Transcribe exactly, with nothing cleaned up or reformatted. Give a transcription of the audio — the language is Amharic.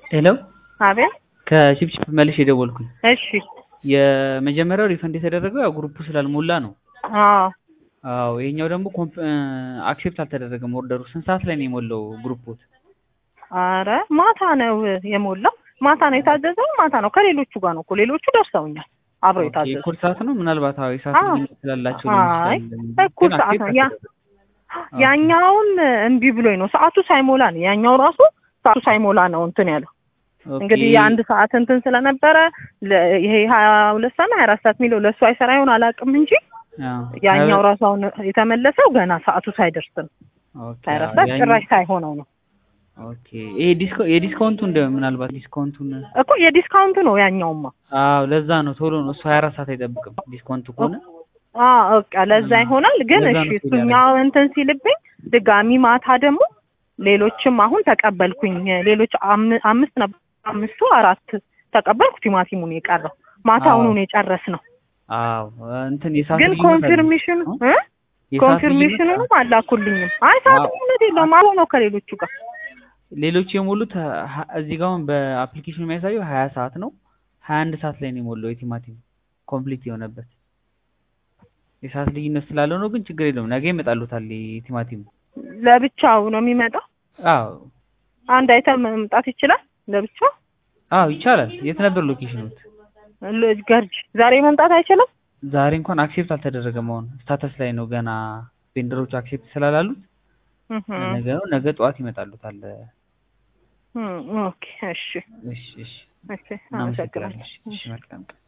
ሄሎ አቤት ከቺፕቺፕ መልሼ የደወልኩኝ። እሺ የመጀመሪያው ሪፈንድ የተደረገው ያው ግሩፑ ስላልሞላ ነው። አዎ አዎ ይሄኛው ደግሞ አክሴፕት አልተደረገም ኦርደሩ። ስንት ሰዓት ላይ ነው የሞላው ግሩፑት? አረ ማታ ነው የሞላው። ማታ ነው የታዘዘው። ማታ ነው ከሌሎቹ ጋር ነው እኮ ሌሎቹ ደርሰውኛል አብረው የታዘዙ። እኩል ሰዓት ነው ምናልባት። አዎ የሰዓት ልዩነት ስላላቸው አይ እኩል ሰዓት ነው። ያ ያኛውን እምቢ ብሎኝ ነው ሰዓቱ ሳይሞላ ነው ያኛው ራሱ ሰዓቱ ሳይሞላ ነው እንትን ያለው። እንግዲህ የአንድ ሰዓት እንትን ስለነበረ ይሄ ሀያ ሁለት ሰዓት ሀያ አራት ሰዓት የሚለው ለሱ አይሰራ ይሆን አላውቅም እንጂ ያኛው ራሱ አሁን የተመለሰው ገና ሰዓቱ ሳይደርስ ነው። ኦኬ ሀያ አራት ሰዓት ጭራሽ ሳይሆነው ነው። ኦኬ ይሄ ዲስኮ የዲስካውንቱ እንደ ምናልባት ዲስካውንቱን እኮ የዲስካውንቱ ነው ያኛውማ። አዎ ለዛ ነው ቶሎ ነው እሱ ሀያ አራት ሰዓት አይጠብቅም ዲስካውንቱ ከሆነ። አዎ በቃ ለዛ ይሆናል። ግን እሺ እሱኛው እንትን ሲልብኝ ድጋሚ ማታ ደግሞ ሌሎችም አሁን ተቀበልኩኝ። ሌሎች አምስት ነበር አምስቱ አራት ተቀበልኩ። ቲማቲሙን የቀረው ማታውኑ ነው የጨረስነው። አዎ እንትን የሳት ግን ኮንፊርሜሽን እ ኮንፊርሜሽኑን አላኩልኝም። አይ ሳትነት የለውም አሁን ነው ከሌሎቹ ጋር ሌሎች የሞሉት እዚህ ጋር በአፕሊኬሽን የሚያሳየው ሀያ ሰዓት ነው። ሀያ አንድ ሰዓት ላይ ነው የሞላው የቲማቲም ኮምፕሊት የሆነበት። የሰዓት ልዩነት ስላለው ነው ግን ችግር የለውም። ነገ ይመጣሉታል የቲማቲም። ለብቻው ነው የሚመጣው? አዎ አንድ አይተም መምጣት ይችላል ለብቻው? አዎ ይቻላል። የት ነበር ሎኬሽኑት? ገርጂ። ዛሬ መምጣት አይችልም? ዛሬ እንኳን አክሴፕት አልተደረገም። አሁን ስታተስ ላይ ነው ገና ቬንደሮች አክሴፕት ስላላሉት ነገ ነው። ነገ ጠዋት ይመጣሉታል። ኦኬ እሺ እሺ እሺ እሺ አመሰግናለሁ። እሺ መልካም